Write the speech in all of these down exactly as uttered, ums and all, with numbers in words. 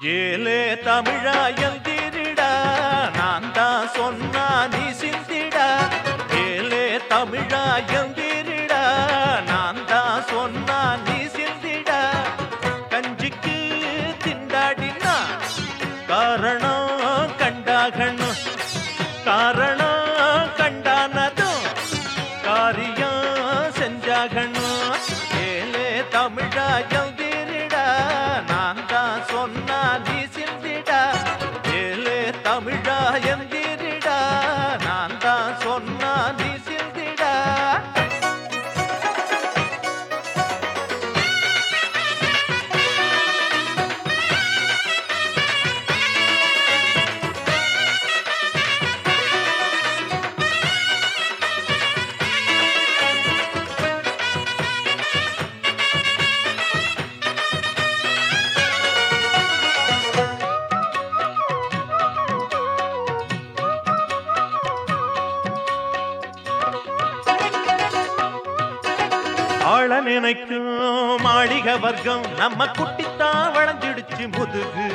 ஏலே தமிழா எந்திரிடா, நான் தான் சொன்னா நீ சிந்திடா. ஏலே தமிழா எந்திரிடா, நான் தான் சொன்னா நீ சிந்திடா. கஞ்சிக்கு திண்டாடினா காரணம் கண்டாகணும், காரணம் கண்டானதும் காரியம் செஞ்சாகணும். ஏலே தமிழா எந்திரிடா, நான் தான் சொன்னா நீ சிந்திடா. ஏலே தமிழா எந்திரிடா, நான் தான் சொன்னா நீ சிந்திடா. ஆள நினைக்கும் மாளிக வர்க்கம் நம்ம குட்டித்தான் வளைஞ்சிடுச்சு முதுகு.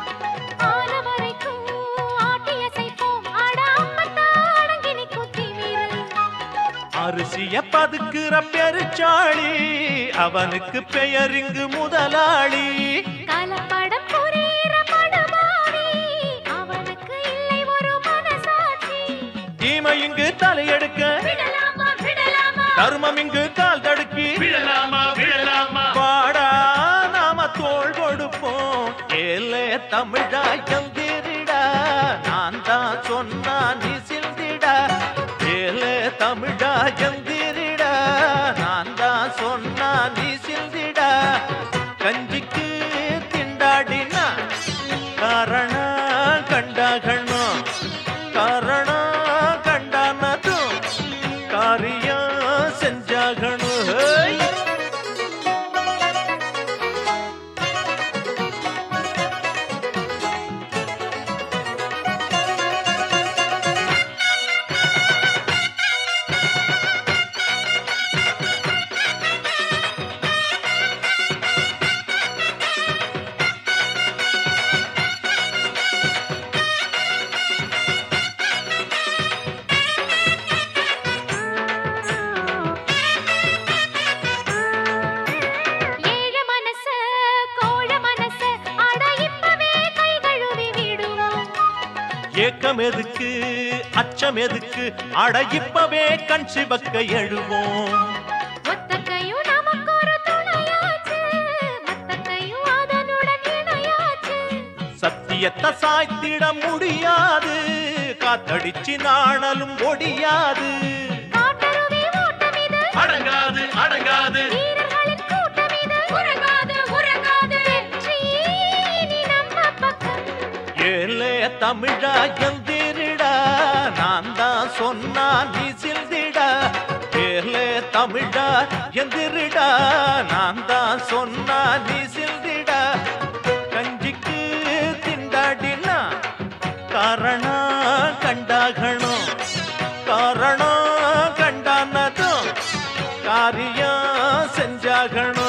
அரிசிய பதுக்குற பெருச்சாளி, அவனுக்கு பெயர் இங்கு முதலாளி. கலப்படம் புரியிற படுபாவி, அவனுக்கு இல்லை ஒரு மனசாட்சி. தீமை இங்கு தலையெடுக்க விடலாமா விடலாமா, தர்மம் இங்கு கால் தடுக்கி விழலாமா விழலாமா, பாடா நாம தோள் கொடுப்போம். ஏலே தமிழா எந்திரிடா, நான் தான் சொன்னா நீ சிந்திடா. ஏலே தமிழா எந்திரிடா, நான் தான் சொன்னா நீ சிந்திடா. கஞ்சிக்கு திண்டாடினா காரணம் கண்டாகணும், காரணம் கண்டானதும் காரியம் செஞ்சாகணும். ஹேய்! ஏழ மனச கோழ மனச அட இப்பவே கை கழுவி விடுவோம். ஏக்கம் எதுக்கு அச்சம் எதுக்கு, அட இப்பவே கண் சிவக்க எழுவோம். ஒத்தக்கையும் நமக்கு ஒரு துணையாச்சு, மத்தக்கையும் அதனுடன் இணையாச்சு. சத்தியத்தை சாய்த்திட முடியாது, காத்தடிச்சு நாணலும் ஒடியாது. காட்டருவி ஓட்டம் இது, அடங்காது அடங்காது, வீரர்களின் கூட்டம் இது. உறங்காது உறங்காது, வெற்றி இனி நம்ம பக்கம். ஏலே தமிழா எந்திரிடா, நான் தான் சொன்னா நீ சிந்திடா. ஏலே தமிழா எந்திரிடா, நான் தான் சொன்னா நீ சிந்திடா. கஞ்சிக்கு திண்டாடினா காரணம் கண்டாகணும், காரணம் கண்டானதும் காரியம் செஞ்சாகணும்.